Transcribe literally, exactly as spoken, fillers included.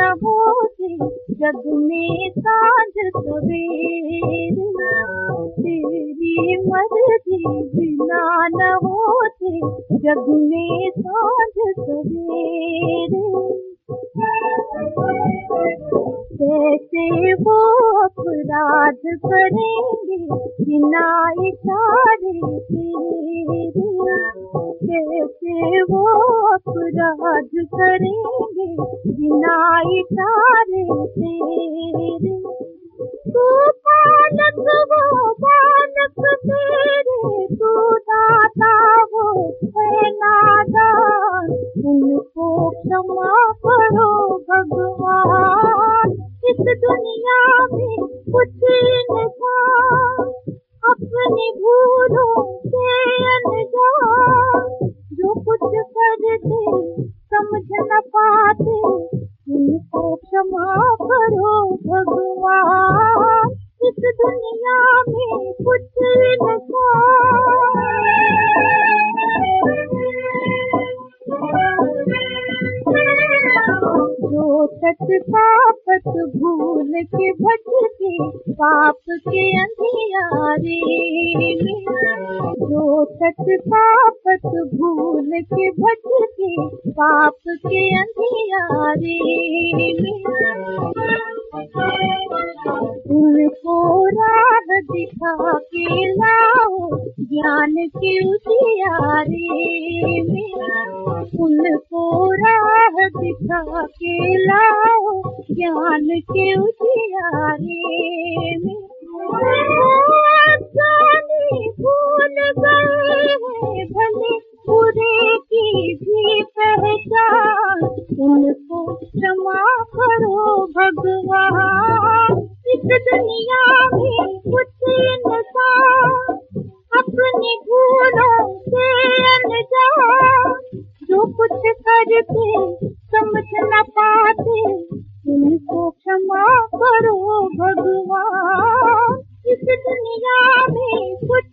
होती जग में साँझ सवेरे, तेरी मर्जी बिना न होती जग में साँझ सवेरे। कैसे वो अपराध करेंगे बिना इशारे तेरे, कैसे वो अपराध करेंगे बिना इशारे तेरे। तू पालक वो बालक तेरे, तू दाता वो है नादान, उनको क्षमा करो भगवान। इस दुनिया में कुछ इंसान अपनी भूलों से अनजान, जो कुछ करते समझ न पाते उनको क्षमा करो भगवान। इस दुनिया में कुछ इंसान जो सच का पथ भूल के भटके पाप के अंधियारे में, जो सच का पथ भूल के भटके पाप के अंधियारे में, उनको राह दिखा के लाओ ज्ञान के उजियारे में, उनको राह दिखा के लाओ ज्ञान के उजियारे में। जाने भूल गए हैं भले बुरे की भी पहचान, उनको क्षमा करो भगवान। इस दुनिया में कुछ इंसान अपनी भूलों से अनजान, जो कुछ करते समझ न पाते उनको क्षमा करो भगवान। इस दुनिया में कुछ